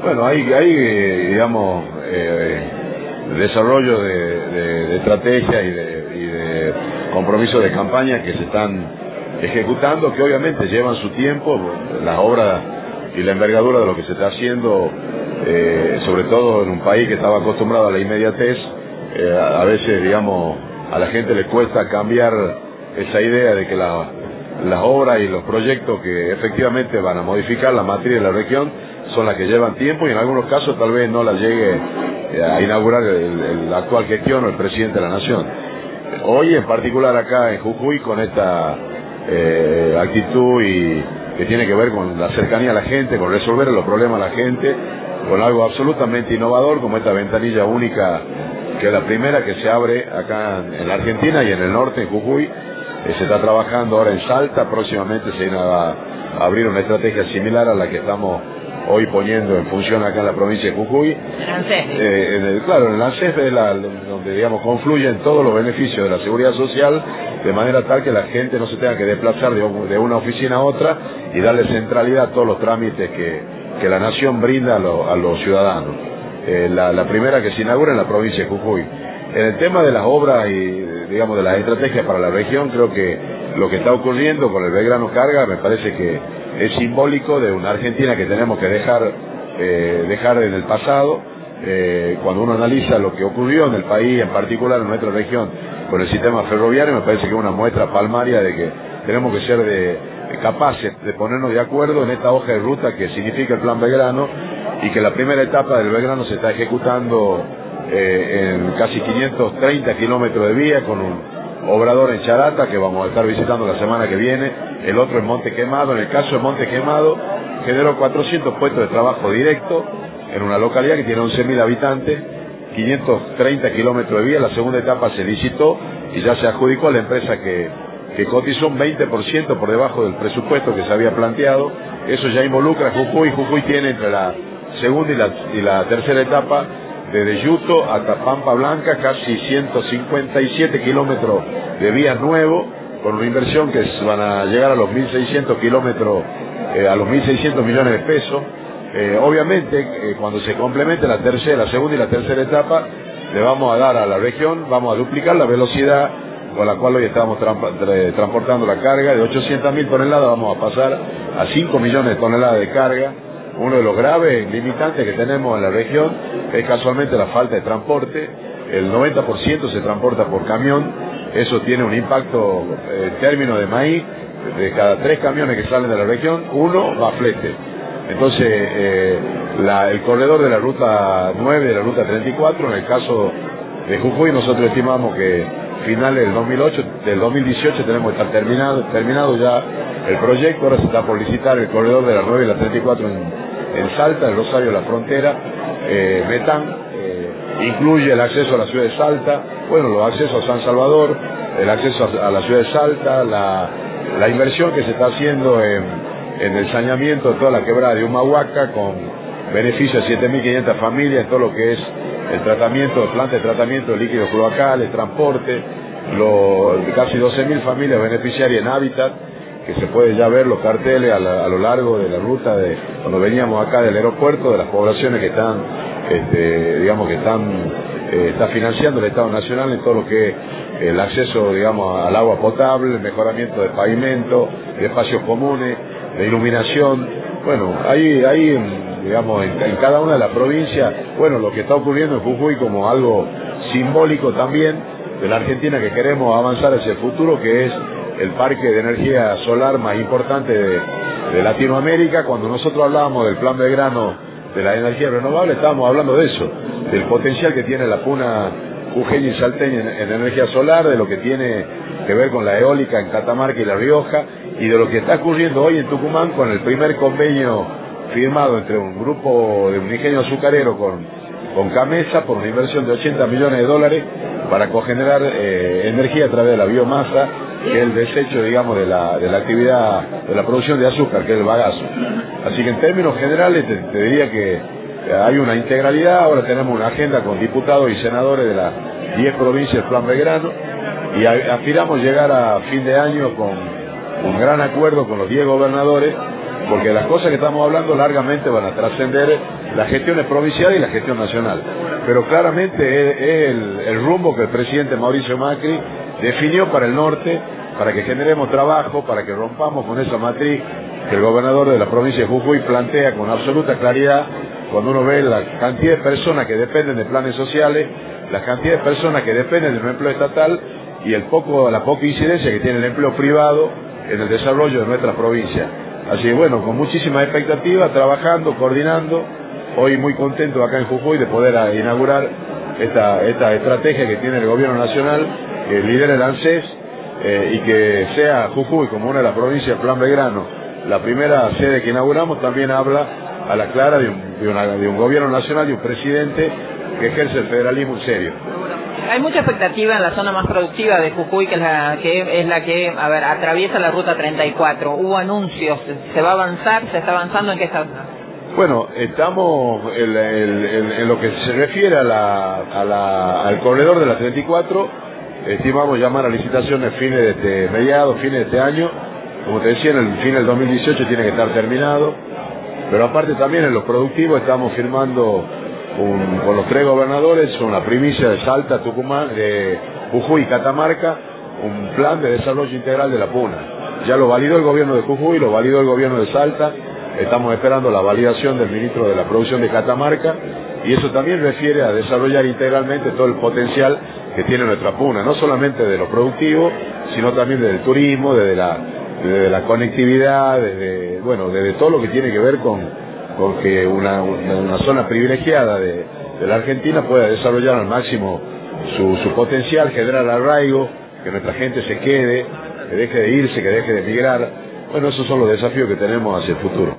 Bueno, hay digamos, desarrollo de estrategias y de compromisos de campaña que se están ejecutando, que obviamente llevan su tiempo. Las obras y la envergadura de lo que se está haciendo, sobre todo en un país que estaba acostumbrado a la inmediatez, a veces, digamos, a la gente le cuesta cambiar esa idea de que las obras y los proyectos que efectivamente van a modificar la matriz de la región son las que llevan tiempo, y en algunos casos tal vez no la llegue a inaugurar la actual gestión o el presidente de la nación. Hoy en particular acá en Jujuy, con esta actitud y que tiene que ver con la cercanía a la gente, con resolver los problemas a la gente, con algo absolutamente innovador como esta ventanilla única, que es la primera que se abre acá en la Argentina y en el norte, en Jujuy. Se está trabajando ahora en Salta, próximamente se va a abrir una estrategia similar a la que estamos hoy poniendo en función acá en la provincia de Jujuy. Claro, en el ANSES es donde, digamos, confluyen todos los beneficios de la seguridad social, de manera tal que la gente no se tenga que desplazar de una oficina a otra, y darle centralidad a todos los trámites que la nación brinda a los ciudadanos. La primera que se inaugura en la provincia de Jujuy. En el tema de las obras y, digamos, de las estrategias para la región, creo que lo que está ocurriendo con el Belgrano Carga me parece que es simbólico de una Argentina que tenemos que dejar en el pasado. Cuando uno analiza lo que ocurrió en el país, en particular en nuestra región, con el sistema ferroviario, me parece que es una muestra palmaria de que tenemos que ser capaces de ponernos de acuerdo en esta hoja de ruta que significa el Plan Belgrano, y que la primera etapa del Belgrano se está ejecutando en casi 530 kilómetros de vía, con un obrador en Charata que vamos a estar visitando la semana que viene, el otro en Monte Quemado. En el caso de Monte Quemado, generó 400 puestos de trabajo directo en una localidad que tiene 11.000 habitantes, 530 kilómetros de vía. La segunda etapa se licitó y ya se adjudicó a la empresa que cotizó un 20% por debajo del presupuesto que se había planteado. Eso ya involucra a Jujuy. Jujuy tiene entre la segunda y la tercera etapa, desde Yuto hasta Pampa Blanca, casi 157 kilómetros de vías nuevos, con una inversión que van a llegar a los 1.600 kilómetros, a los 1.600 millones de pesos. Obviamente, cuando se complemente la segunda y la tercera etapa, le vamos a dar a la región, vamos a duplicar la velocidad con la cual hoy estamos transportando la carga. De 800.000 toneladas vamos a pasar a 5 millones de toneladas de carga. Uno de los graves limitantes que tenemos en la región es casualmente la falta de transporte. El 90% se transporta por camión. Eso tiene un impacto en términos de maíz. De cada 3 camiones que salen de la región, 1 va a flete. Entonces, el corredor de la ruta 9 y de la ruta 34, en el caso de Jujuy, nosotros estimamos que finales del 2018 tenemos que estar terminado ya el proyecto. Ahora se está por licitar el corredor de la 9 y la 34 en Salta, el Rosario, la frontera. Metán incluye el acceso a la ciudad de Salta, bueno, los accesos a San Salvador, el acceso a la ciudad de Salta, la inversión que se está haciendo en el saneamiento de toda la quebrada de Humahuaca, con beneficio a 7.500 familias, en todo lo que es el tratamiento, planta de tratamiento de líquidos cloacales, transporte, casi 12.000 familias beneficiarias en hábitat, que se puede ya ver los carteles a lo largo de la ruta cuando veníamos acá del aeropuerto, de las poblaciones que están, digamos, que está financiando el Estado Nacional en todo lo que es el acceso, digamos, al agua potable, el mejoramiento de pavimento, de espacios comunes, de iluminación. Bueno, ahí digamos, en cada una de las provincias, bueno, lo que está ocurriendo en Jujuy como algo simbólico también de la Argentina que queremos avanzar hacia el futuro, que es el parque de energía solar más importante de Latinoamérica. Cuando nosotros hablábamos del Plan Belgrano de la energía renovable, estábamos hablando de eso, del potencial que tiene la puna jujeña y salteña en energía solar, de lo que tiene que ver con la eólica en Catamarca y La Rioja, y de lo que está ocurriendo hoy en Tucumán con el primer convenio firmado entre un grupo de un ingenio azucarero con Camesa por una inversión de 80 millones de dólares para cogenerar energía a través de la biomasa, que es el desecho, digamos, de la actividad de la producción de azúcar, que es el bagazo. Así que en términos generales te diría que hay una integralidad. Ahora tenemos una agenda con diputados y senadores de las 10 provincias del Plan Belgrano, y aspiramos llegar a fin de año con un gran acuerdo con los 10 gobernadores, porque las cosas que estamos hablando largamente van a trascender las gestiones provinciales y la gestión nacional. Pero claramente es el rumbo que el presidente Mauricio Macri definió para el norte, para que generemos trabajo, para que rompamos con esa matriz que el gobernador de la provincia de Jujuy plantea con absoluta claridad cuando uno ve la cantidad de personas que dependen de planes sociales, la cantidad de personas que dependen del empleo estatal y la poca incidencia que tiene el empleo privado en el desarrollo de nuestra provincia. Así que bueno, con muchísima expectativa, trabajando, coordinando, hoy muy contento acá en Jujuy de poder inaugurar esta estrategia que tiene el gobierno nacional, que lidera el ANSES, y que sea Jujuy como una de las provincias del Plan Belgrano, la primera sede que inauguramos, también habla a la clara de un gobierno nacional y un presidente que ejerce el federalismo en serio. Hay mucha expectativa en la zona más productiva de Jujuy, que es la que atraviesa la ruta 34. Hubo anuncios, ¿se va a avanzar? ¿Se está avanzando? ¿En qué está? Bueno, estamos en lo que se refiere al corredor de la 34, estimamos llamar a licitaciones fines de este año. Como te decía, en el fin del 2018 tiene que estar terminado, pero aparte también en lo productivo estamos firmando con los 3 gobernadores, con la primicia de Salta, Tucumán, de Jujuy y Catamarca, un plan de desarrollo integral de la Puna. Ya lo validó el gobierno de Jujuy, lo validó el gobierno de Salta, estamos esperando la validación del ministro de la Producción de Catamarca, y eso también refiere a desarrollar integralmente todo el potencial que tiene nuestra Puna, no solamente de lo productivo, sino también desde el turismo, desde la conectividad, desde todo lo que tiene que ver con que una zona privilegiada de la Argentina pueda desarrollar al máximo su potencial, generar arraigo, que nuestra gente se quede, que deje de irse, que deje de emigrar. Bueno, esos son los desafíos que tenemos hacia el futuro.